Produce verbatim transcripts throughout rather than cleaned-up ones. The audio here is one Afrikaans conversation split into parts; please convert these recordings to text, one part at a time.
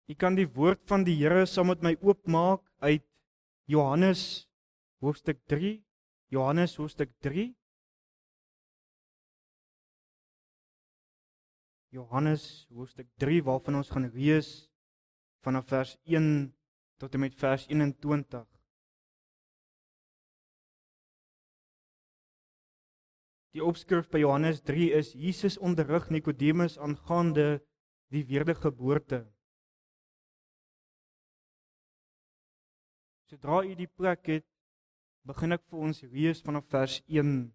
U kan die woord van die Here saam met my oopmaak uit Johannes hoofstuk drie. Johannes hoofstuk drie. Johannes hoofstuk drie waarvan ons gaan lees vanaf vers een tot en met vers eenentwintig. Die opskrif by Johannes drie is: Jesus onderrig Nikodemus aangaande die wedergeboorte. Sodra u die plek het, begin ek vir ons lees vanaf vers een.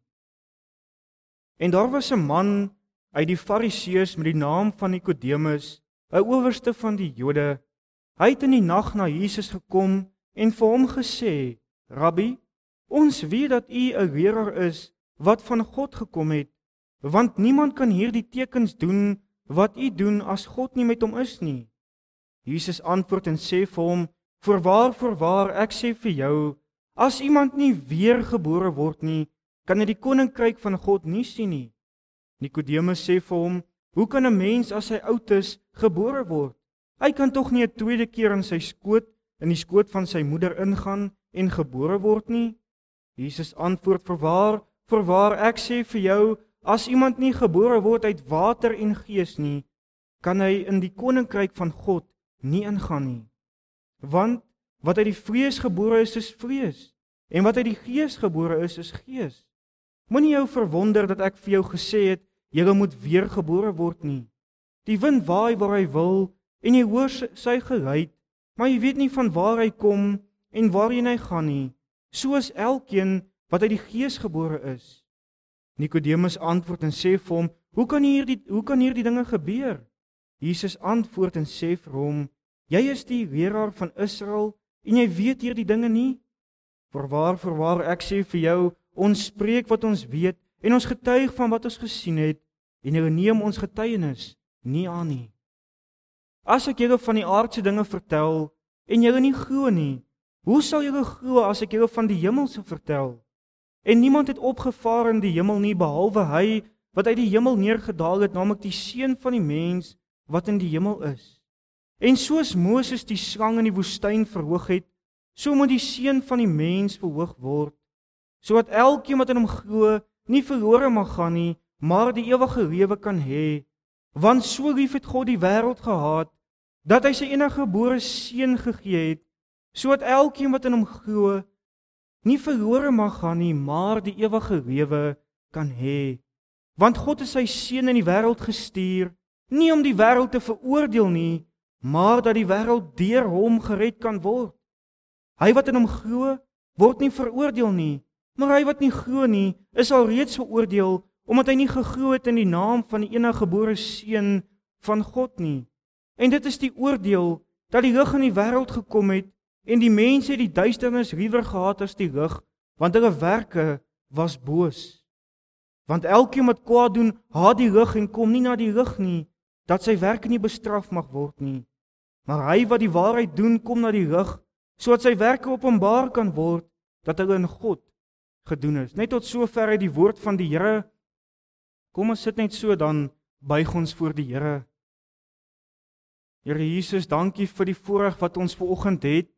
En daar was 'n man uit die Fariseërs met die naam van Nikodemus, 'n owerste van die Jode. Hy het in die nag na Jesus gekom en vir hom gesê: Rabbi, ons weet dat u 'n leraar is wat van God gekom het, want niemand kan hierdie tekens doen wat u doen as God nie met hom is nie. Jesus antwoord en sê vir hom: Voorwaar, voorwaar, ek sê vir jou, as iemand nie weergebore word nie, kan hy die koninkryk van God nie sien nie. Nikodemus sê vir hom: Hoe kan 'n mens as hy oud is gebore word? Hy kan tog nie 'n tweede keer in sy skoot, in die skoot van sy moeder ingaan en gebore word nie? Jesus antwoord: Voorwaar, voorwaar, ek sê vir jou, as iemand nie gebore word uit water en gees nie, kan hy in die koninkryk van God nie ingaan nie. Want wat uit die vlees gebore is, is vlees, en wat uit die gees gebore is, is gees. Moenie jou verwonder dat ek vir jou gesê het, jy moet weer gebore word nie. Die wind waai waar hy wil, en jy hoor sy geluid, maar jy weet nie van waar hy kom en waarheen hy gaan nie. So is elkeen wat uit die gees gebore is. Nikodemus antwoord en sê vir hom: Hoe kan hierdie hoe kan hierdie dinge gebeur? Jesus antwoord en sê vir hom: Jy is die leraar van Israel en jy weet hierdie dinge nie? Voorwaar, voorwaar, ek sê vir jou, ons spreek wat ons weet en ons getuig van wat ons gesien het en hulle neem ons getuienis nie aan nie. As ek julle van die aardse dinge vertel en julle nie glo nie, hoe sal julle glo as ek julle van die hemelse vertel? En niemand het opgevaar in die hemel nie behalwe hy wat uit die hemel neergedaal het, naamlik die Seun van die mens wat in die hemel is. En soos Moses die slang in die woestyn verhoog het, so moet die Seun van die mens verhoog word, sodat elkeen wat in hom glo nie verlore mag gaan nie, maar die ewige lewe kan hê. Want so lief het God die wêreld gehad, dat hy sy enige gebore Seun gegee het, sodat elkeen wat in hom glo nie verlore mag gaan nie, maar die ewige lewe kan hê. Want God het sy Seun in die wêreld gestuur, nie om die wêreld te veroordeel nie, maar dat die wêreld deur hom gered kan word. Hy wat in hom glo, word nie veroordeel nie, maar hy wat nie glo nie, is al reeds veroordeel, omdat hy nie geglo het in die naam van die enige gebore Seun van God nie. En dit is die oordeel, dat die lig in die wêreld gekom het, en die mense het die duisternis liewer gehaat as die lig, want hulle werke was boos. Want elkeen wat kwaad doen, haat die lig en kom nie na die lig nie, dat sy werke nie bestraf mag word nie. Maar hy wat die waarheid doen, kom na die lig, sodat sy werke openbaar kan word, dat hulle in God gedoen is. Net tot sover uit die woord van die Here. Kom ons sit net so, dan buig ons voor die Here. Here Jesus, dankie vir die voorreg wat ons vanoggend het.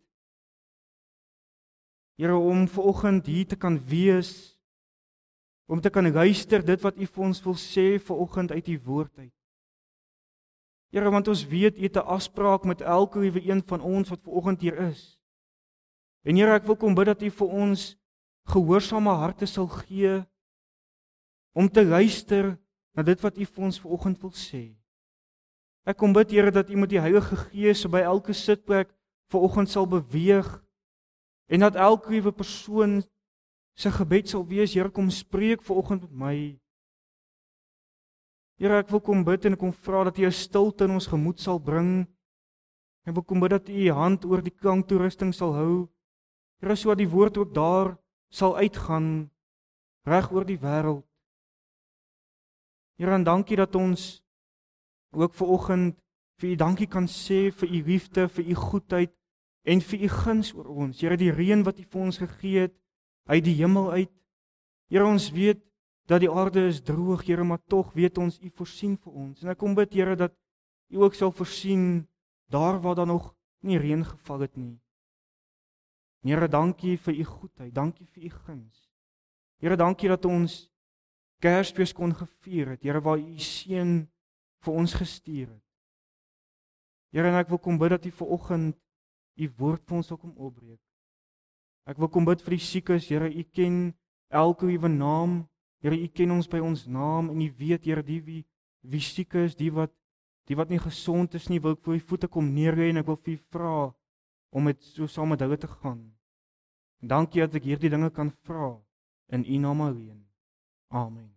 Here, om vanoggend hier te kan wees, om te kan luister dit wat U vir ons wil sê vanoggend uit U woord uit. Here, want ons weet U het 'n afspraak met elke liewe een van ons wat vanoggend hier is. En Here, ek wil kom bid dat U vir ons gehoorsame harte sal gee om te luister na dit wat U vir ons vanoggend wil sê. Ek kom bid, Here, dat U met die Heilige Gees by elke sitplek vanoggend sal beweeg en dat elke liewe persoon sy gebed sal wees: Here, kom spreek vanoggend met my. Here, ek wil kom bid en ek kom vra dat U 'n stilte in ons gemoed sal bring. Ek wil kom bid dat U U hand oor die klanktoerusting sal hou. Here, sodat die woord ook daar sal uitgaan, reg oor die wêreld. Here, en dankie dat ons ook vanoggend vir U dankie kan sê vir U liefde, vir U goedheid en vir U guns oor ons. Here, die reën wat U vir ons gegee het uit die hemel uit. Here, ons weet dat die aarde is droog, Here, maar tog weet ons U voorsien vir ons. En ek kom bid, Here, dat U ook sal voorsien daar waar daar nog nie reën geval het nie. Here, dankie vir u goedheid, dankie vir u guns. Here, dankie dat ons Kersfees kon gevier het, Here, waar u seun vir ons gestuur het. Here, en ek wil kom bid dat u vanoggend u woord vir ons sal kom opbreek. Ek wil kom bid vir die siekes, Here, u ken elke liewe naam, Here, u ken ons by ons naam en u weet, Here, die wie wie siek is, die wat die wat nie gesond is nie, wil ek voor u voete kom neerlê en ek wil vir u vra om met so saam met hulle te gaan. En dankie dat ek hierdie dinge kan vra in u naam alleen. Amen.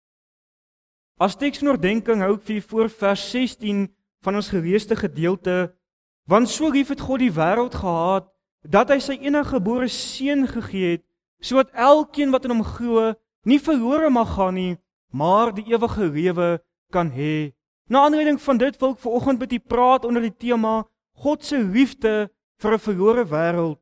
As teks van oordeenking hou ek vir u voor vers sestien van ons geleesde gedeelte, want so lief het God die wêreld gehad, dat hy sy enige gebore seun gegee het, sodat elkeen wat in hom glo, nie verlore mag gaan nie, maar die ewige lewe kan hê. Na aanleiding van dit wil ek vanoggend met u praat onder die tema God se liefde vir 'n verlore wêreld.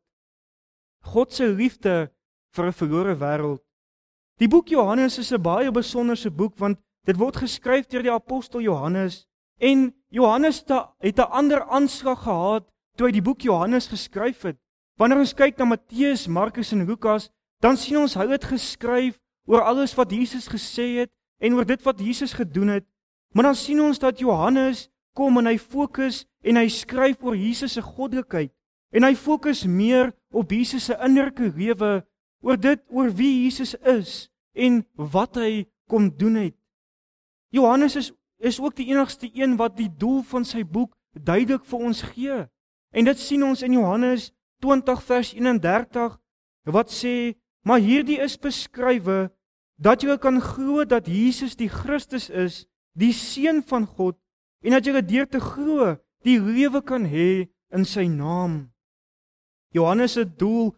God se liefde vir 'n verlore wêreld. Die boek Johannes is 'n baie besonderse boek want dit word geskryf deur die apostel Johannes en Johannes het 'n ander aanslag gehad toe hy die boek Johannes geskryf het. Wanneer ons kyk na Matteus, Markus en Lukas, dan sien ons hy het geskryf oor alles wat Jesus gesê het en oor dit wat Jesus gedoen het. Maar dan sien ons dat Johannes kom en hy fokus en hy skryf oor Jesus se goddelikheid en hy fokus meer op Jesus se innerlike lewe, oor dit oor wie Jesus is en wat hy kom doen het. Johannes is is ook die enigste een wat die doel van sy boek duidelik vir ons gee. En dit sien ons in Johannes twintig vers eenendertig wat sê: "Maar hierdie is beskrywe dat julle kan glo dat Jesus die Christus is, die Seun van God, en dat julle deur te glo die lewe kan hê in sy naam." Johannes se doel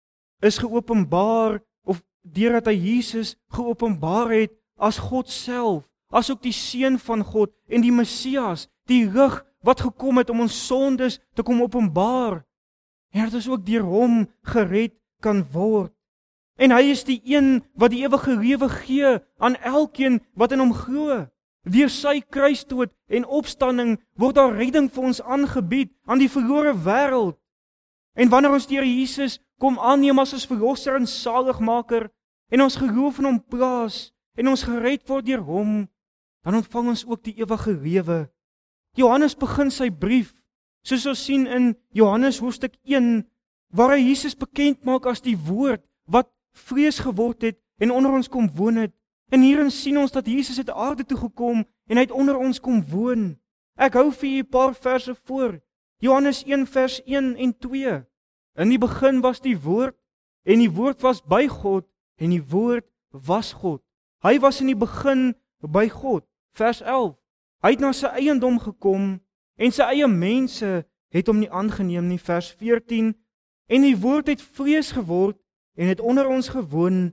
is geopenbaar of deurdat hy Jesus geopenbaar het as God self, as ook die Seun van God en die Messias, die lig wat gekom het om ons sondes te kom openbaar. En dat ons ook deur hom gered kan word. En hy is die een wat die ewige lewe gee aan elkeen wat in hom glo. Deur sy kruisdood en opstanding word daar redding vir ons aangebied aan die verlore wêreld. En wanneer ons deur Jesus kom aanneem as ons verlosser en saligmaker en ons geloof in hom plaas en ons gered word deur hom, dan ontvang ons ook die ewige lewe. Johannes begin sy brief, soos ons sien in Johannes hoofstuk een, waar hy Jesus bekend maak as die woord wat vlees geword het en onder ons kom woon het. En hierin sien ons dat Jesus uit aarde toe gekom en hy het onder ons kom woon. Ek hou vir julle 'n paar verse voor. Johannes een vers een en twee. In die begin was die woord en die woord was by God en die woord was God. Hy was in die begin by God. Vers elf. Hy het na sy eiendom gekom en sy eie mense het hom nie aangeneem nie. Vers veertien. En die woord het vlees geword en het onder ons gewoon.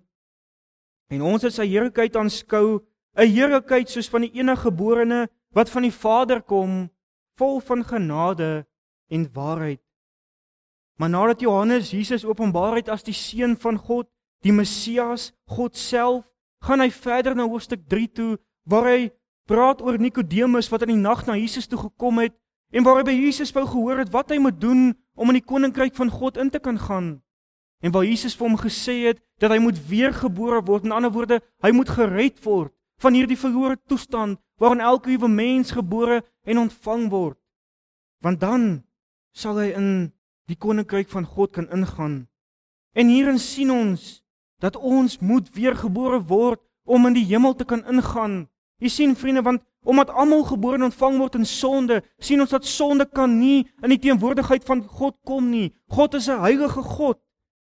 En ons het sy heerlikheid aanskou, 'n heerlikheid soos van die enige geborene wat van die Vader kom, vol van genade en waarheid. Maar nadat Johannes Jesus openbaar het as die Seun van God, die Messias, God self, gaan hy verder na hoofstuk drie toe, waar hy praat oor Nikodemus wat in die nag na Jesus toe gekom het en waar hy by Jesus wou gehoor het wat hy moet doen om in die koninkryk van God in te kan gaan. En waar Jesus vir hom gesê het dat hy moet weergebore word, in ander woorde, hy moet gered word van hierdie verlore toestand waarin elke nuwe mens gebore en ontvang word. Want dan sal hy in die koninkryk van God kan ingaan. En hierin sien ons dat ons moet weergebore word om in die hemel te kan ingaan. Jy sien vriende, want omdat almal gebore en ontvang word in sonde, sien ons dat sonde kan nie in die teenwoordigheid van God kom nie. God is 'n heilige God.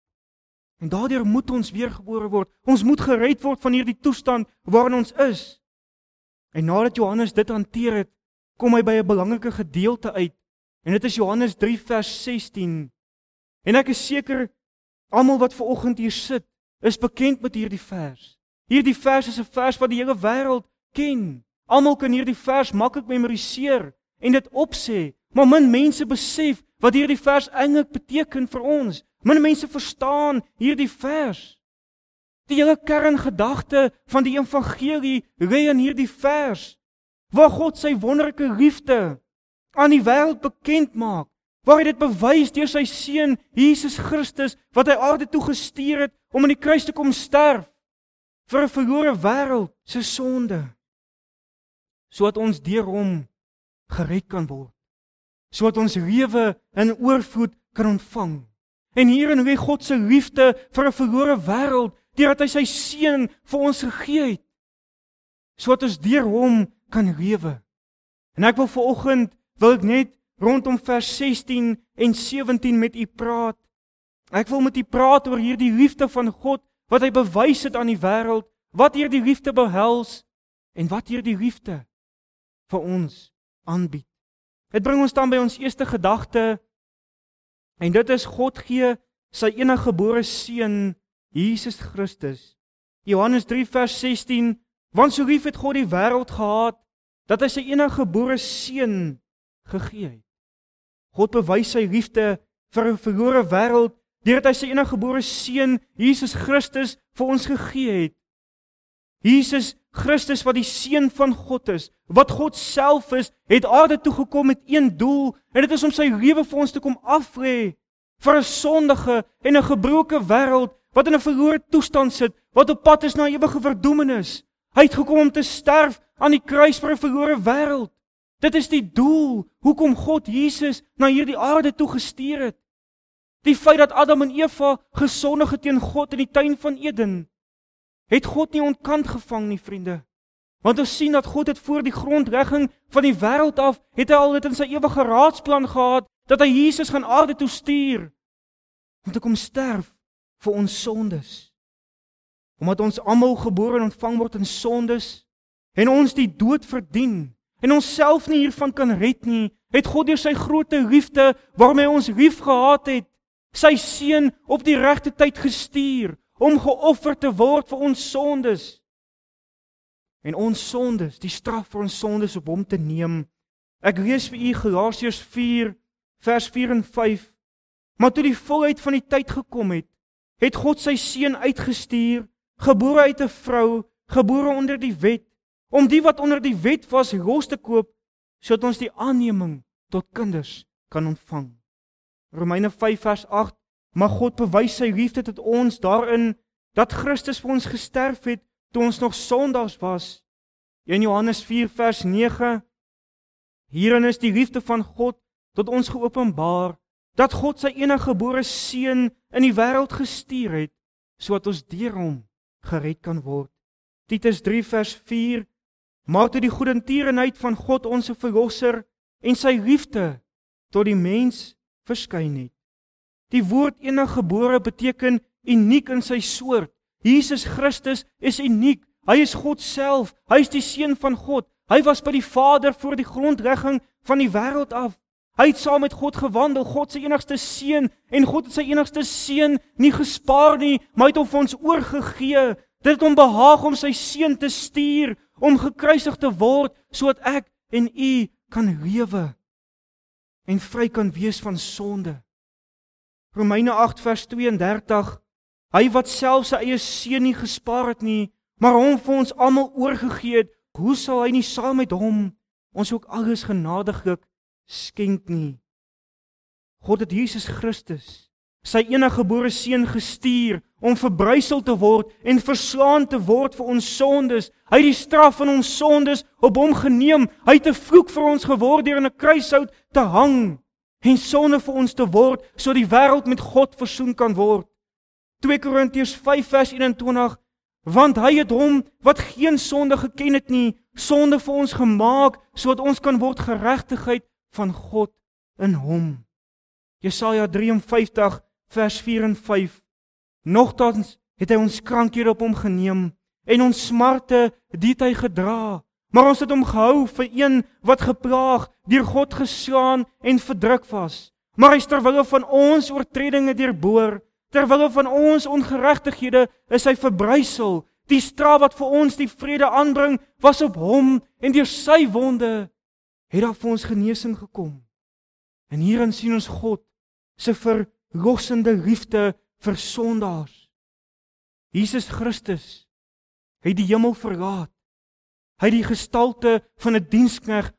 En daardeur moet ons weergebore word. Ons moet gered word van hierdie toestand waarin ons is. En nadat Johannes dit hanteer het, kom hy by 'n belangrike gedeelte uit. En dit is Johannes drie vers sestien. En ek is seker almal wat ver oggend hier sit, is bekend met hierdie vers. Hierdie vers is 'n vers wat die hele wêreld ken. Almal kan hierdie vers maklik memoriseer en dit opsê, maar min mense besef wat hierdie vers eintlik beteken vir ons. Min mense verstaan hierdie vers. Die hele kerngedagte van die evangelie lê in hierdie vers, waar God sy wonderlike liefde aan die wêreld bekend maak, waar hy dit bewys deur sy seun Jesus Christus wat hy aarde toe gestuur het om aan die kruis te kom sterf vir 'n verlore wêreld se sonde, sodat ons deur hom gered kan word, sodat ons lewe in oorvloed kan ontvang. En hierin lê God se liefde vir 'n verlore wêreld, deurdat hy sy seun vir ons gegee het, sodat ons deur hom kan lewe. En ek wil vanoggend wil ek net rondom vers sestien en sewentien met u praat. Ek wil met u praat oor hierdie liefde van God wat hy bewys het aan die wêreld, wat hierdie liefde behels en wat hierdie liefde vir ons aanbied. Dit bring ons dan by ons eerste gedagte, en dit is God gee sy eniggebore seun Jesus Christus. Johannes drie vers sestien, want so lief het God die wêreld gehad dat hy sy eniggebore seun gegee het. God bewys sy liefde vir 'n verlore wêreld deurdat hy sy eniggebore seun Jesus Christus vir ons gegee het. Jesus Christus wat die seun van God is, wat God self is, het aarde toe gekom met een doel, en dit is om sy lewe vir ons te kom aflê vir 'n sondige en 'n gebroke wêreld wat in 'n verlore toestand sit, wat op pad is na ewige verdoemenis. Hy het gekom om te sterf aan die kruis vir 'n verlore wêreld. Dit is die doel hoekom God Jesus na hierdie aarde toe gestuur het. Die feit dat Adam en Eva gesondig het teen God in die tuin van Eden, het God nie ontkant gevang nie, vriende. Want ons sien dat God het voor die grondlegging van die wêreld af, het hy al dit in sy ewige raadsplan gehad, dat hy Jesus gaan aarde toe stuur, om te kom sterf vir ons sondes. Omdat ons almal gebore en ontvang word in sondes, en ons die dood verdien, en ons self nie hiervan kan red nie, het God deur sy groote liefde, waarmee ons lief gehad het, sy seun op die regte tyd gestuur, om geoffer te word vir ons sondes. En ons sondes, die straf vir ons sondes op hom te neem. Ek lees vir u Galasiërs vier, vers vier en vyf. Maar toe die volheid van die tyd gekom het, het God sy seun uitgestuur, gebore uit 'n vrou, gebore onder die wet, om die wat onder die wet was los te koop, sodat ons die aanneming tot kinders kan ontvang. Romeine vyf vers agt, maar God bewys sy liefde tot ons daarin, dat Christus vir ons gesterf het, toe ons nog sondaars was. In Johannes vier vers nege, hierin is die liefde van God tot ons geopenbaar, dat God sy eniggebore seun in die wêreld gestuur het, sodat ons deur hom gered kan word. Titus drie vers vier, maar toe die goedertierenheid van God ons verlosser en sy liefde tot die mens verskyn het. Die woord eniggebore beteken uniek in sy soort. Jesus Christus is uniek. Hy is God self. Hy is die seun van God. Hy was by die Vader voor die grondlegging van die wêreld af. Hy het saam met God gewandel, God se enigste seun, en God het sy enigste seun nie gespaar nie, maar het hom vir ons oorgegee. Dit het hom behaag om sy seun te stuur, om gekruisig te word, sodat ek en u kan lewe en vry kan wees van sonde. Romeine agt vers twee en dertig, hy wat self sy eie seun nie gespaar het nie, maar hom vir ons almal oorgegee het, hoe sal hy nie saam met hom ons ook alles genadiglik skenk nie? God het Jesus Christus, sy eniggebore seun gestuur, om verbrysel te word en verslaan te word vir ons sondes. Hy het die straf van ons sondes op hom geneem. Hy het 'n vloek vir ons geword deur in 'n kruishout te hang en sonde vir ons te word, sodat die wêreld met God versoen kan word. twee Korintiërs vyf vers eenentwintig, want hy het hom wat geen sonde geken het nie, sonde vir ons gemaak, sodat ons kan word geregtigheid van God in hom. Jesaja vyf-drie-en-vyftig vers vier en vyf, nogtans het hy ons krankhede op hom geneem, en ons smarte die het hy gedra, maar ons het hom gehou vir een wat geplaag, deur God geslaan en verdruk was. Maar hy is ter wille van ons oortredinge deurboor, ter wille van ons ongeregtighede is hy verbrysel. Die straf wat vir ons die vrede aanbring, was op hom, en deur sy wonde het daar vir ons genesing gekom. En hierin sien ons God se verlossende liefde vir sondaars. Jesus Christus het die hemel verlaat. Hy het die gestalte van 'n diensknegt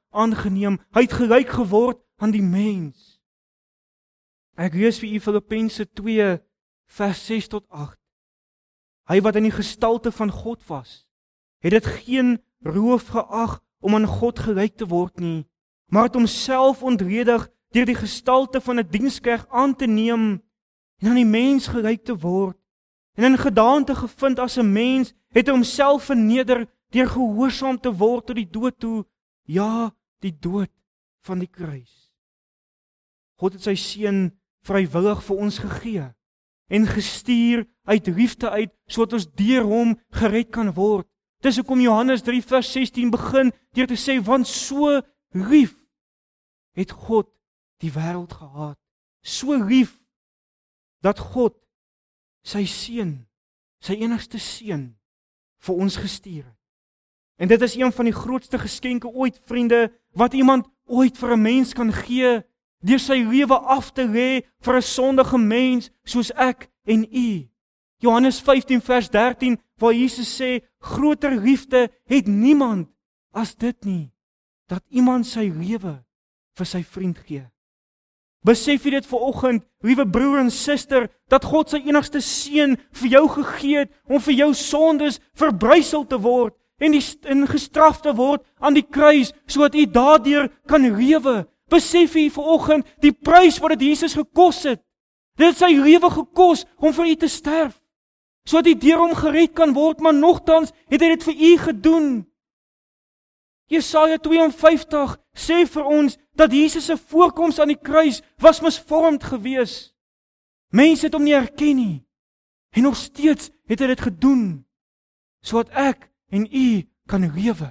aangeneem. Hy het gelyk geword aan die mens. Ek lees vir u Filippense twee vers ses tot agt. Hy wat in die gestalte van God was, het dit geen roof geag om aan God gelyk te word nie, maar het homself ontledig deur die gestalte van 'n diensknegt aan te neem en aan die mens gelyk te word. En in gedaante gevind as 'n mens, het hy homself verneder deur gehoorsaam te word tot die dood toe, ja, die dood van die kruis. God het sy seun vrywillig vir ons gegee en gestuur uit liefde uit, sodat ons deur hom gered kan word. Dis hoekom Johannes drie vers sestien begin deur te sê, want so lief het God die wêreld gehaat. So lief dat God sy seun, sy enigste seun, vir ons gestuur het. En dit is een van die grootste geskenke ooit, vriende, wat iemand ooit vir 'n mens kan gee, deur sy lewe af te lê vir 'n sondige mens soos ek en u. Johannes vyftien vers dertien, waar Jesus sê, groter liefde het niemand as dit nie, dat iemand sy lewe vir sy vriend gee. Besef jy dit vanoggend, liewe broer en suster, dat God sy enigste seun vir jou gegee het, om vir jou sondes verbrysel te word, en, die, en gestraf te word aan die kruis, sodat jy daardeur kan lewe. Besef jy vanoggend die prys wat dit Jesus gekos het. Dit het sy lewe gekos om vir u te sterf, sodat jy deur hom gered kan word, maar nogtans het hy dit vir u gedoen. Jesaja twee en vyftig sê vir ons dat Jesus se voorkoms aan die kruis was misvormd gewees. Mense het hom nie herken nie, en nog steeds het hy dit gedoen, sodat ek en u kan lewe.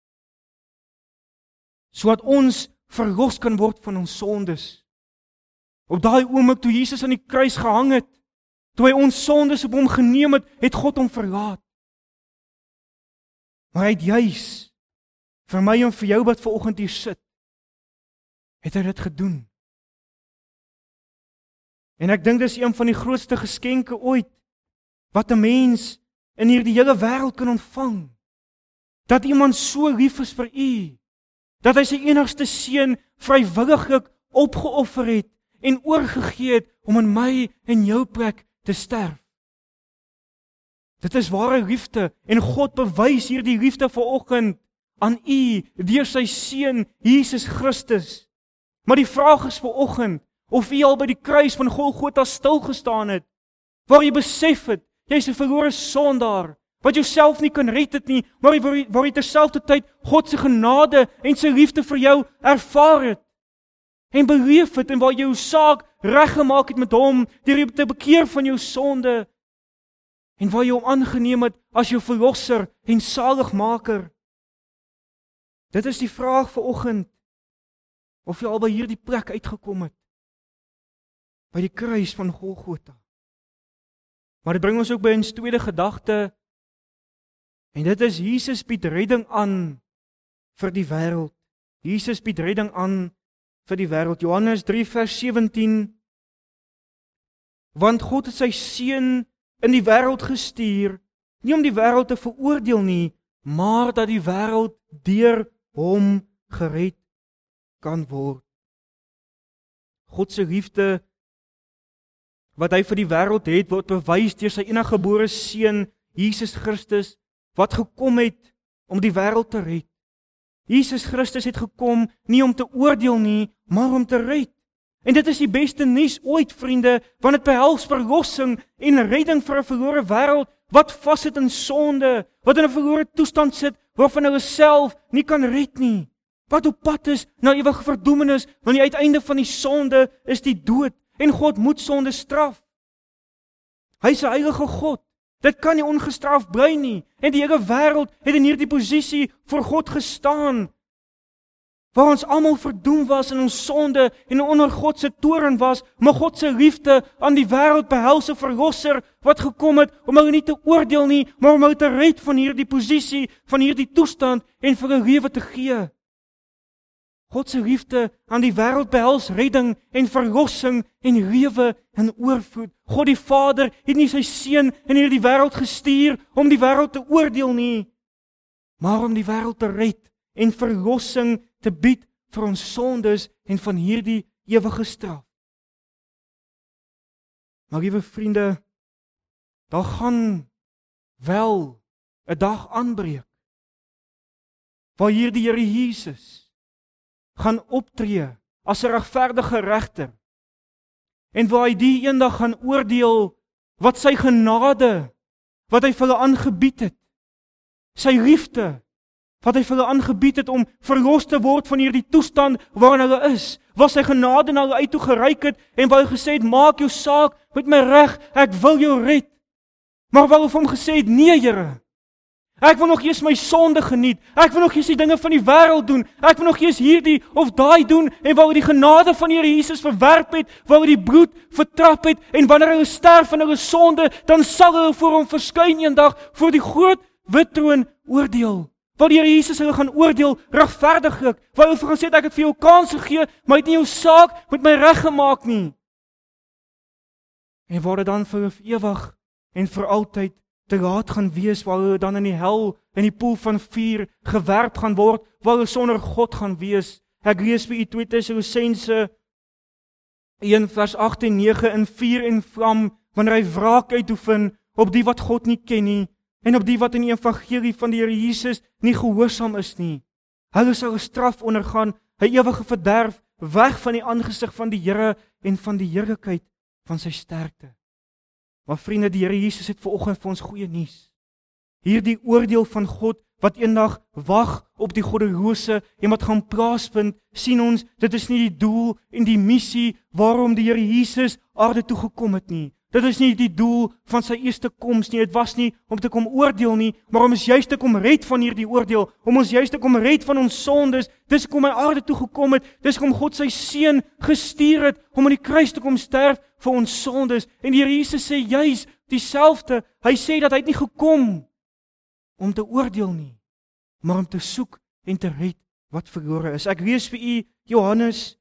Sodat ons verlos kan word van ons sondes. Op daai oomblik toe Jesus aan die kruis gehang het, toe hy ons sondes op hom geneem het, het God hom verlaat. Maar hy het juis vir my en vir jou wat vanoggend hier sit, het hy dit gedoen. En ek dink dis een van die grootste geskenke ooit, wat 'n mens in hierdie hele wêreld kan ontvang. Dat iemand so lief is vir u, dat hy sy enigste seun vrywilliglik opgeoffer het en oorgegee het om in my en jou plek te sterf. Dit is ware liefde, en God bewys hierdie liefde vanoggend aan u deur sy seun Jesus Christus. Maar die vraag is vanoggend of u al by die kruis van Golgotha stil gestaan het, waar jy besef het, jy's 'n verlore sondaar, wat jouself nie kan red het nie, maar jy, waar jy terselfdertyd God se genade en sy liefde vir jou ervaar het en beleef het, en waar jy jou saak reggemaak het met hom deur jou te bekeer van jou sonde en waar jy hom aangeneem het as jou verlosser en saligmaker. Dit is die vraag vanoggend, of jy al by hierdie plek uitgekom het, by die kruis van Golgotha. Maar dit bring ons ook by ons tweede gedagte, en dit is Jesus bied redding aan vir die wêreld. Jesus bied redding aan vir die wêreld. Johannes drie vers sewentien, want God het sy seun in die wêreld gestuur, nie om die wêreld te veroordeel nie, maar dat die wêreld deur hom gered kan word. God se liefde wat hy vir die wêreld het, word bewys deur sy enige gebore seun Jesus Christus, wat gekom het om die wêreld te red. Jesus Christus het gekom nie om te oordeel nie, maar om te red. En dit is die beste nuus ooit, vriende, want dit behels verlossing en redding vir 'n verlore wêreld wat vassit in sonde, wat in 'n verlore toestand sit, waarvan hulle self nie kan red nie. Wat op pad is na ewige verdoemenis, want die uiteinde van die sonde is die dood, en God moet sonde straf. Hy is 'n heilige God. Dit kan nie ongestraf bly nie. En die hele wêreld het in hierdie posisie voor God gestaan, waar ons almal verdoem was in ons sonde en onder God se toorn was, maar God se liefde aan die wêreld behels 'n verlosser wat gekom het om hulle nie te oordeel nie, maar om hulle te red van hierdie posisie, van hierdie toestand en vir 'n lewe te gee. God se liefde aan die wêreld behels redding en verlossing en lewe in oorvloed. God die Vader het nie sy seun in hierdie wêreld gestuur om die wêreld te oordeel nie, maar om die wêreld te red en verlossing te bied vir ons sondes en van hierdie ewige straf. Maar liewe vriende, daar gaan wel 'n dag aanbreek, waar hier die Here Jesus gaan optree as 'n regverdige regter, en waar hy die eendag gaan oordeel wat sy genade, wat hy vir hulle aangebied het, sy liefde, wat hy vir hulle aangebied het om verlos te word van hierdie toestand waarin hulle is, waar sy genade na hulle uit toe gereik het, en waar hy gesê het, maak jou saak met my reg, ek wil jou red. Maar waar hy vir hom gesê het, nee Here, ek wil nog eers my sonde geniet, ek wil nog eers die dinge van die wêreld doen, ek wil nog eers hierdie of daai doen, en waar hy die genade van die Here Jesus verwerp het, waar hy die bloed vertrap het, en wanneer hulle sterf van hulle sonde, dan sal hulle voor hom verskyn eendag, voor die groot wit troon oordeel, waar die Here Jesus hulle gaan oordeel, regverdiglik, waar hy vir hom sê, ek het vir jou kans gegee, maar hy het nie jou saak met my reg gemaak nie, en waar dit dan vir ewig en vir altyd te laat gaan wees, waar hulle dan in die hel, in die poel van vuur gewerp gaan word, waar hulle sonder God gaan wees. Ek lees vir u tweede Tessalonisense een vers agt en nege, in vuur en vlam, wanneer hy wraak uitoefen op die wat God nie ken nie, en op die wat in die evangelie van die Here Jesus nie gehoorsaam is nie. Hulle sal 'n straf ondergaan, 'n ewige verderf, weg van die aangesig van die Here en van die heerlikheid van sy sterkte. Maar vriende, die Here Jesus het vanoggend vir ons goeie nuus. Hierdie oordeel van God wat eendag wag op die goddelose en wat gaan plaasvind, sien ons, dit is nie die doel en die missie waarom die Here Jesus aarde toe gekom het nie. Dit is nie die doel van sy eerste koms nie, dit was nie om te kom oordeel nie, maar om ons juist te kom red van hierdie oordeel, om ons juist te kom red van ons sondes. Dis kom hy aarde toe gekom het, dis kom God sy seun gestuur het om aan die kruis te kom sterf vir ons sondes. En die Here Jesus sê juist dieselfde, hy sê dat hy het nie gekom om te oordeel nie, maar om te soek en te red wat verlore is. Ek lees vir u Johannes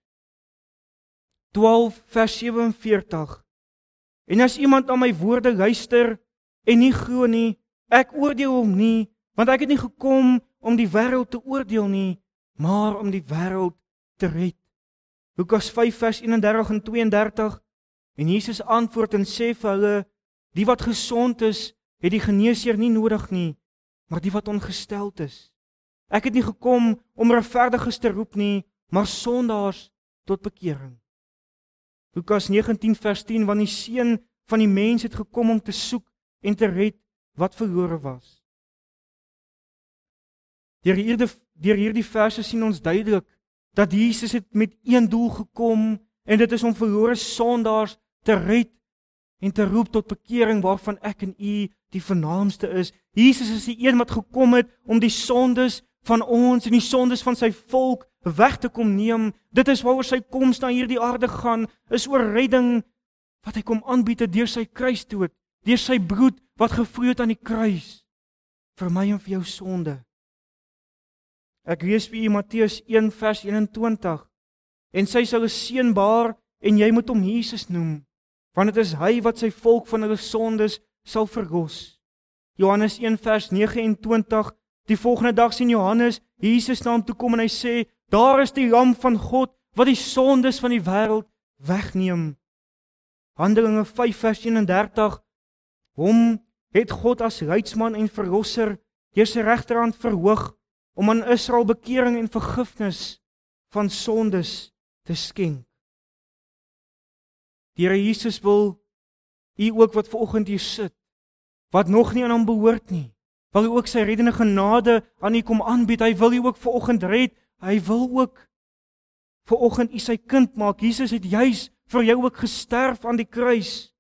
twaalf vers sewe en veertig. En as iemand aan my woorde luister en nie glo nie, ek oordeel hom nie, want ek het nie gekom om die wêreld te oordeel nie, maar om die wêreld te red. Lukas vyf vers eenendertig en tweeëndertig. En Jesus antwoord en sê vir hulle, die wat gesond is, het die geneesheer nie nodig nie, maar die wat ongesteld is. Ek het nie gekom om regverdiges te roep nie, maar sondaars tot bekering. Lukas negentien vers tien, want die seun van die mens het gekom om te soek en te red wat verlore was. Deur hierdie, deur hierdie verse sien ons duidelik dat Jesus het met een doel gekom, en dit is om verlore sondaars te red en te roep tot bekering, waarvan ek en u die vernaamste is. Jesus is die een wat gekom het om die sondes van ons en die sondes van sy volk weg te kom neem. Dit is waaroor sy koms na hierdie aarde gaan, is oor redding wat hy kom aanbied deur sy kruisdood, deur sy bloed wat gevloei het aan die kruis, vir my en vir jou sonde. Ek lees vir u Matteus een vers eenentwintig, en sy sal 'n seun baar, en jy moet hom Jesus noem, want dit is hy wat sy volk van hulle sondes sal verlos. Johannes een vers negenentwintig, die volgende dag sien Johannes Jesus na hom toe kom en hy sê, daar is die lam van God wat die sondes van die wêreld wegneem. Handelinge vyf vers eenendertig, hom het God as leidsman en verlosser deur sy regterhand verhoog om aan Israel bekering en vergifnis van sondes te skenk. Die Here Jesus wil u ook wat vanoggend hier sit, wat nog nie aan hom behoort nie, wil hy ook sy reddende genade aan u kom aanbied. Hy wil u ook vanoggend red. Hy wil ook vanoggend u sy kind maak. Jesus het juis vir jou ook gesterf aan die kruis,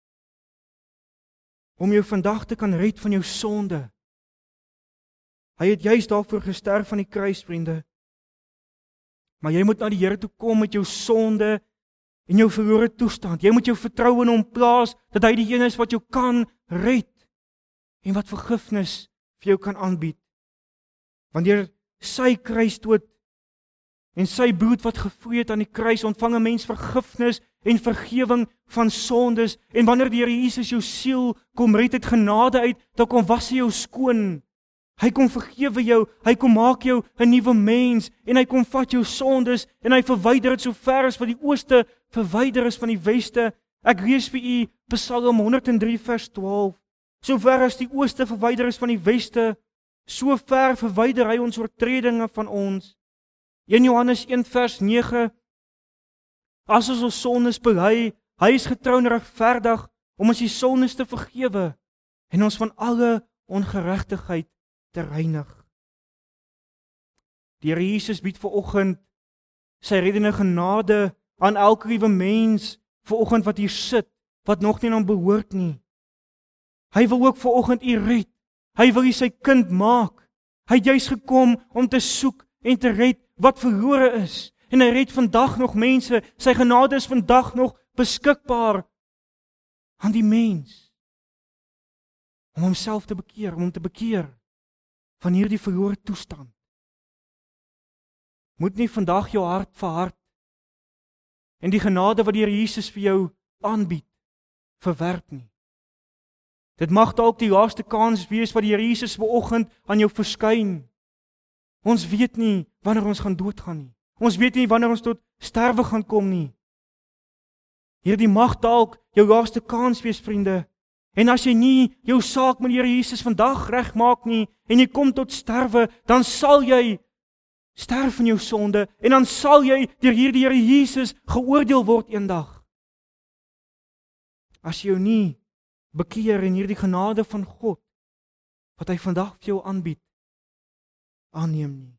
om jou vandag te kan red van jou sonde. Hy het juis daarvoor gesterf aan die kruis, vriende. Maar jy moet na die Here toe kom met jou sonde en jou verlore toestand. Jy moet jou vertroue in hom plaas, dat hy die een is wat jou kan red en wat vergifnis vir jou kan aanbied. Want deur sy kruisdood en sy bloed wat gevloei het aan die kruis, ontvang 'n mens vergifnis en vergewing van sondes. En wanneer die Here Jesus jou siel kom red, het genade uit, dan kom was hy jou skoon. Hy kom vergewe jou, hy kom maak jou 'n nuwe mens en hy kom vat jou sondes en hy verwyder dit so ver as wat die ooste verwyder is van die weste. Ek lees vir u Psalm honderd en drie vers twaalf. So ver as die ooste verwyder is van die weste, so ver verwyder hy ons oortredinge van ons. een Johannes een vers nege. As ons ons sondes bely, hy is getrou en regverdig om ons die sondes te vergewe en ons van alle ongeregtigheid te reinig. Die Here Jesus bied vanoggend sy reddende genade aan elke liewe mens vanoggend wat hier sit, wat nog nie aan hom behoort nie. Hy wil ook vanoggend u red. Hy wil u sy kind maak. Hy het juis gekom om te soek en te red wat verlore is. En hy red vandag nog mense. Sy genade is vandag nog beskikbaar aan die mens. Om homself te bekeer, om hom te bekeer van hierdie verlore toestand. Moet nie vandag jou hart verhard en die genade wat die Here Jesus vir jou aanbied, verwerp nie. Dit mag dalk die laaste kans wees wat die Here Jesus vanoggend aan jou verskyn. Ons weet nie wanneer ons gaan doodgaan nie. Ons weet nie wanneer ons tot sterwe gaan kom nie. Hierdie mag dalk jou laaste kans wees, vriende. En as jy nie jou saak met die Here Jesus vandag regmaak nie en jy kom tot sterwe, dan sal jy sterf in jou sonde en dan sal jy deur hierdie Here Jesus geoordeel word eendag. As jy jou nie bekeer in hierdie genade van God wat hy vandag vir jou aanbied, aanneem nie.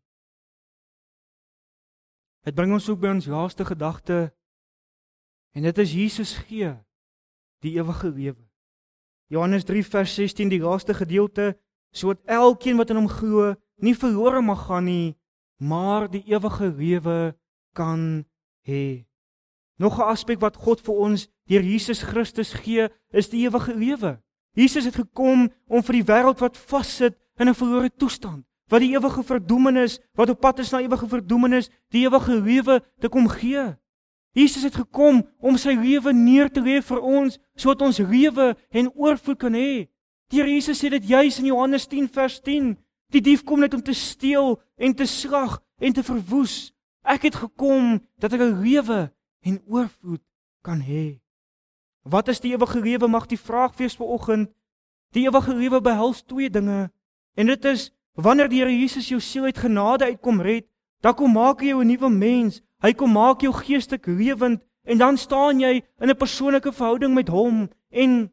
Dit bring ons ook by ons laaste gedagte en dit is Jesus gee die ewige lewe. Johannes drie vers sestien, die laaste gedeelte, sodat elkeen wat in hom glo nie verlore mag gaan nie, maar die ewige lewe kan hê. Nog 'n aspek wat God vir ons deur Jesus Christus gee, is die ewige lewe. Jesus het gekom om vir die wêreld wat vassit in 'n verlore toestand, wat die ewige verdoemenis, wat op pad is na ewige verdoemenis, die ewige lewe te kom gee. Jesus het gekom om sy lewe neer te lê vir ons, sodat ons lewe en oorvloed kan hê. Die Here Jesus sê dit juis in Johannes tien vers tien. Die dief kom net om te steel en te slag en te verwoes. Ek het gekom dat ek 'n lewe en oorvloed kan hê. Wat is die ewige lewe? Mag die vraag wees vanoggend. Die ewige lewe behels twee dinge. En dit is wanneer die Here Jesus jou siel uit genade uitkom red, dan kom maak hy jou 'n nuwe mens. Hy kom maak jou geestelik lewend en dan staan jy in 'n persoonlike verhouding met hom en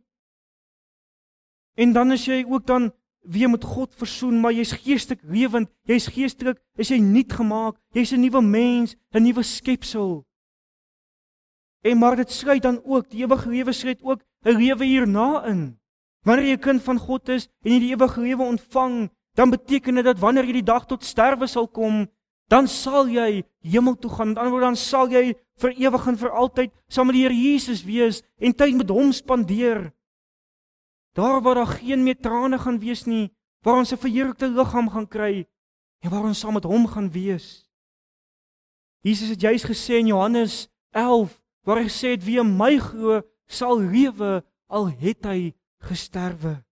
en dan is jy ook dan weer met God versoen, maar jy's geestelik lewend, jy's geestelik, is jy nuut gemaak, jy's 'n nuwe mens, 'n nuwe skepsel. En maar dit sluit dan ook, die ewige lewe sluit ook 'n lewe hierna in. Wanneer jy 'n kind van God is en jy die ewige lewe ontvang, dan beteken dit dat wanneer jy die dag tot sterwe sal kom, dan sal jy hemel toe gaan. Met ander woorde, dan sal jy vir ewig en vir altyd saam met die Here Jesus wees en tyd met hom spandeer. Daar waar daar geen meer trane gaan wees nie, waar ons 'n verheerlikte liggaam gaan kry en waar ons saam met hom gaan wees. Jesus het juis gesê in Johannes elf, waar hy gesê het wie in my glo sal lewe al het hy gesterwe.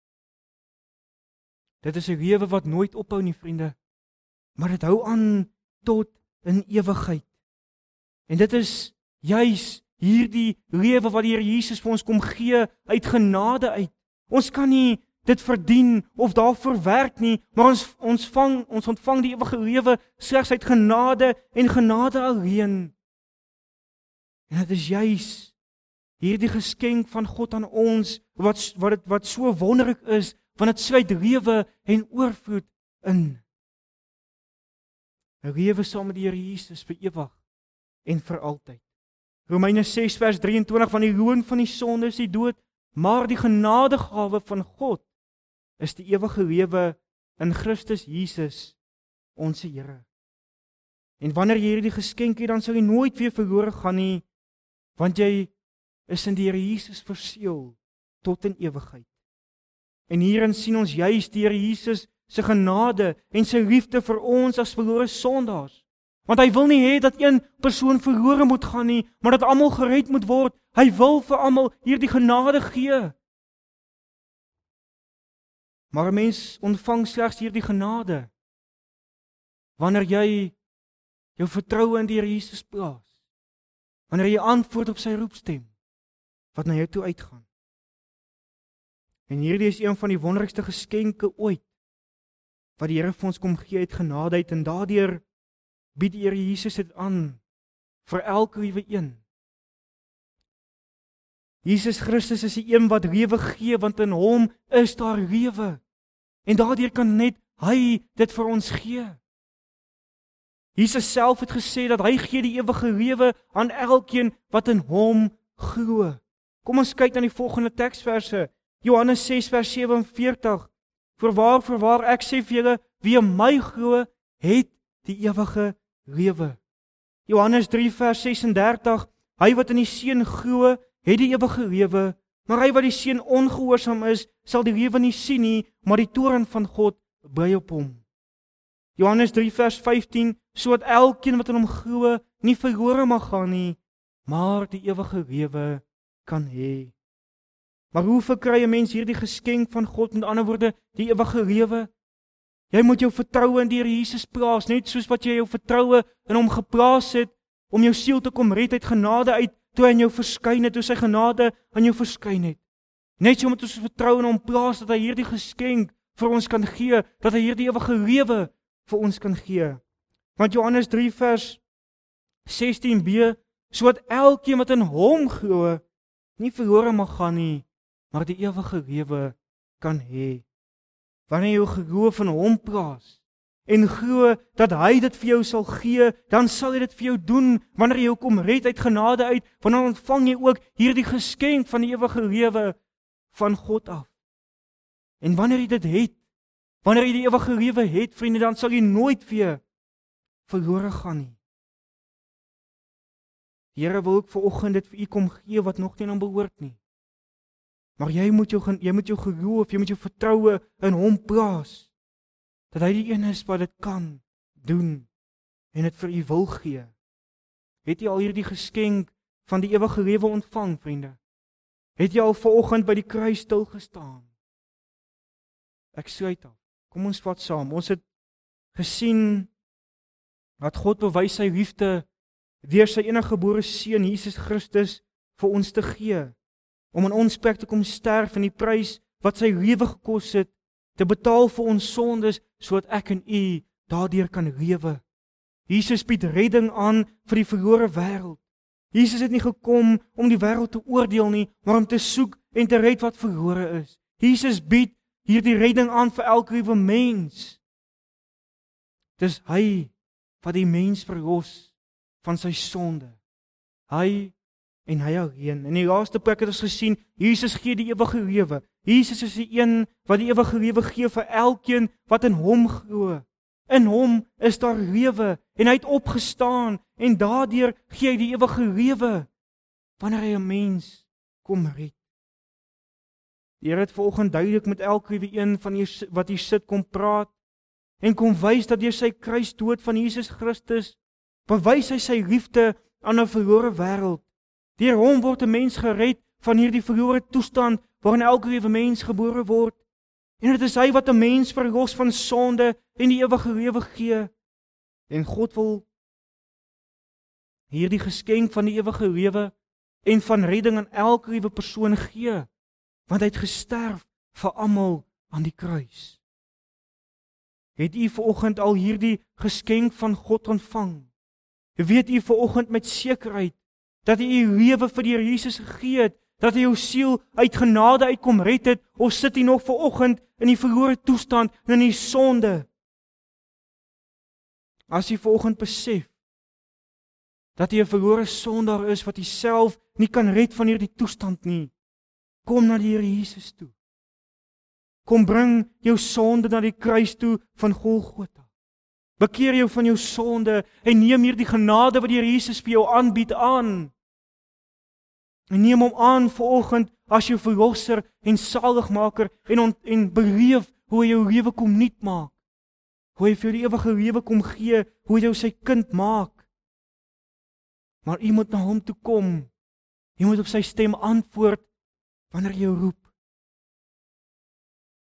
Dit is 'n lewe wat nooit ophou nie, vriende, maar dit hou aan tot in ewigheid. En dit is juis hierdie lewe wat die Here Jesus vir ons kom gee uit genade uit. Ons kan nie dit verdien of daarvoor werk nie, maar ons ons vang ons ontvang die ewige lewe slegs uit genade en genade alleen. En dit is juis hierdie geskenk van God aan ons wat wat dit wat so wonderlik is, want dit sluit lewe en oorvloed in. 'n Lewe saam met die Here Jesus vir ewig en vir altyd. Romeine ses vers drieëntwintig, van die loon van die sonde is die dood, maar die genadegawe van God is die ewige lewe in Christus Jesus, ons Here. En wanneer jy hierdie geskenk het, dan sal jy nooit weer verlore gaan nie, want jy is in die Here Jesus verseël tot in ewigheid. En hierin sien ons juis die Here Jesus se genade en sy liefde vir ons as verlore sondaars. Want hy wil nie hê dat een persoon verlore moet gaan nie, maar dat almal gered moet word. Hy wil vir almal hierdie genade gee. Maar 'n mens ontvang slegs hierdie genade wanneer jy jou vertroue in die Here Jesus plaas. Wanneer jy antwoord op sy roepstem wat na jou toe uitgaan. En hierdie is een van die wonderlikste geskenke ooit wat die Here vir ons kom gee uit genade uit, en daardeur bied die Here Jesus dit aan vir elke liewe een. Jesus Christus is die een wat lewe gee, want in hom is daar lewe. En daardeur kan net hy dit vir ons gee. Jesus self het gesê dat hy gee die ewige lewe aan elkeen wat in hom glo. Kom ons kyk na die volgende teksverse. Johannes ses vers sewenveertig. Voorwaar, voorwaar, ek sê vir julle, wie in my glo, het die ewige lewe. Johannes drie vers sesendertig. Hy wat in die Seun glo, het die ewige lewe, maar hy wat die Seun ongehoorsaam is, sal die lewe nie sien nie, maar die toorn van God bly op hom. Johannes drie vers vyftien, sodat elkeen wat in hom glo, nie verlore mag gaan nie, maar die ewige lewe kan hê. Maar hoe verkry 'n mens hierdie geskenk van God, met ander woorde, die ewige lewe? Jy moet jou vertroue in die Here Jesus plaas, net soos wat jy jou vertroue in hom geplaas het, om jou siel te kom red uit genade uit, toe hy aan jou verskyn het, toe sy genade aan jou verskyn het. Net so moet ons vertrou in hom plaas, dat hy hierdie geskenk vir ons kan gee, dat hy hierdie ewige lewe vir ons kan gee. Want Johannes drie vers sestien b, sodat elkeen wat in hom glo, nie verlore mag gaan nie, maar die ewige lewe kan hê. Wanneer jy jou geloof in hom plaas, en glo dat hy dit vir jou sal gee, dan sal hy dit vir jou doen, wanneer jy jou kom red uit genade uit, want dan ontvang jy ook hierdie geskenk van die ewige lewe van God af. En wanneer jy dit het, wanneer jy die ewige lewe het, vriende, dan sal jy nooit weer verlore gaan nie. Die Here wil ook vanoggend dit vir u kom gee wat nog nie aan hom behoort nie. Maar jy moet jou jy moet jou geloof, jy moet jou vertroue in hom plaas, dat hy die een is wat dit kan doen en dit vir u wil gee. Het jy al hierdie geskenk van die ewige lewe ontvang, vriende? Het jy al vanoggend by die kruis stil gestaan? Ek sluit af. Kom ons vat saam. Ons het gesien dat God bewys sy liefde deur sy enige gebore seun Jesus Christus vir ons te gee, om in ons plek te kom sterf en die prys wat sy lewe gekos het, te betaal vir ons sondes, sodat ek en u daardeur kan lewe. Jesus bied redding aan vir die verlore wêreld. Jesus het nie gekom om die wêreld te oordeel nie, maar om te soek en te red wat verlore is. Jesus bied hierdie redding aan vir elke liewe mens. Dis hy wat die mens verlos van sy sonde. Hy en hy alleen. In die laaste plek het ons gesien, Jesus gee die ewige lewe. Jesus is die een wat die ewige lewe gee vir elkeen wat in hom glo. In hom is daar lewe en hy het opgestaan en daardeur gee hy die ewige lewe wanneer hy 'n mens kom red. Die Here het vanoggend duidelik met elke liewe een van julle wat hier sit kom praat en kom wys dat deur sy kruisdood van Jesus Christus bewys hy sy liefde aan 'n verlore wêreld. Deur hom word 'n mens gered van hierdie verlore toestand waarin elke liewe mens gebore word. En dit is hy wat 'n mens verlos van sonde en die ewige lewe gee. En God wil hierdie geskenk van die ewige lewe en van redding aan elke liewe persoon gee, want hy het gesterf vir almal aan die kruis. Het u vanoggend al hierdie geskenk van God ontvang? Weet u vanoggend met sekerheid dat hy u lewe vir die Here Jesus gegee het, dat hy jou siel uit genade uitkom red het, of sit hy nog vanoggend in die verlore toestand en in die sonde? As jy vanoggend besef dat jy 'n verlore sondaar is wat jouself nie kan red van hierdie toestand nie, kom na die Here Jesus toe. Kom bring jou sonde na die kruis toe van Golgotha. Bekeer jou van jou sonde en neem hierdie genade wat die Here Jesus vir jou aanbied aan. En neem hom aan vanoggend as jou verlosser en saligmaker en ont, en beleef hoe hy jou lewe kom nuut maak. Hoe hy vir jou die ewige lewe kom gee, hoe hy jou sy kind maak. Maar jy moet na hom toe kom. Jy moet op sy stem antwoord wanneer jy roep.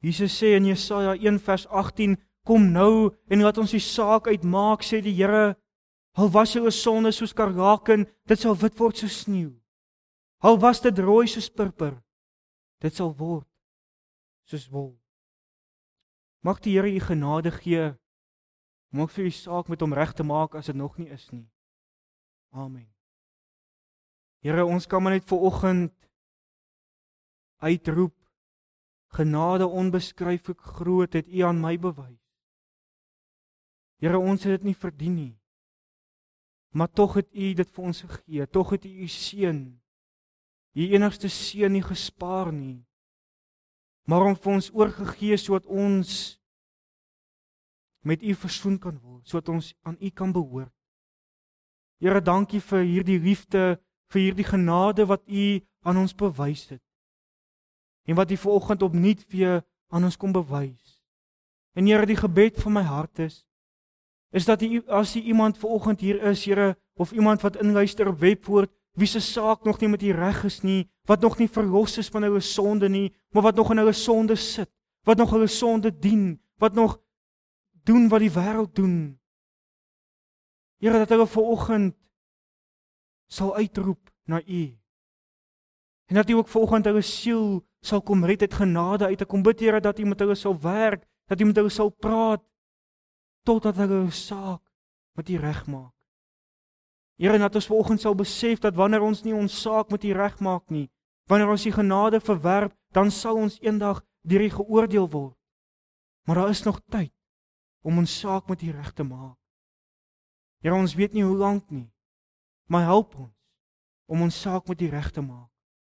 Jesus sê in Jesaja een vers agttien, kom nou en laat ons die saak uitmaak, sê die Here. Al was jou sonde soos skarlaken, dit sal wit word soos sneeu. Al was dit rooi soos purper, dit sal word soos wol. Mag die Here u genade gee om ook vir u saak met hom reg te maak as dit nog nie is nie. Amen. Here, ons kan maar net vanoggend uitroep, genade onbeskryflik groot het u aan my bewys. Here, ons het dit nie verdien nie, maar tog het u dit vir ons gegee, tog het u u seun, u enigste seun nie gespaar nie, maar hom vir ons oorgegee sodat ons met u versoen kan word, sodat ons aan u kan behoort. Here, dankie vir hierdie liefde, vir hierdie genade wat u aan ons bewys het. En wat u vanoggend opnuut weer aan ons kom bewys. En Here, die gebed van my hart is, is dat u, as u iemand vanoggend hier is, Here, of iemand wat inluister op Webwoord, wie se saak nog nie met u reg is nie, wat nog nie verlos is van hulle sonde nie, maar wat nog in hulle sonde sit, wat nog hulle sonde dien, wat nog doen wat die wêreld doen. Here, dat hulle vanoggend sal uitroep na u. En dat u ook vanoggend hulle siel sal kom red uit genade uit. Ek kom bid, Here, dat u met hulle sal werk, dat u met hulle sal praat, totdat hulle hulle saak met u regmaak. Here, dat ons vanoggend sal besef dat wanneer ons nie ons saak met u regmaak nie, wanneer ons die genade verwerp, dan sal ons eendag deur u geoordeel word. Maar daar is nog tyd om ons saak met u reg te maak. Here, ons weet nie hoe lank nie, maar help ons om ons saak met u reg te maak.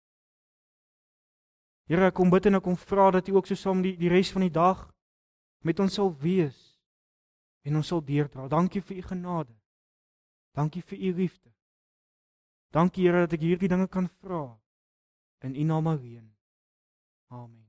Here, ek kom bid en ek kom vra dat u ook so saam die, die res van die dag met ons sal wees en ons sal deurdra. Dankie vir u genade. Dankie vir u liefde. Dankie, Here, dat ek hierdie dinge kan vra in u naam alleen. Amen.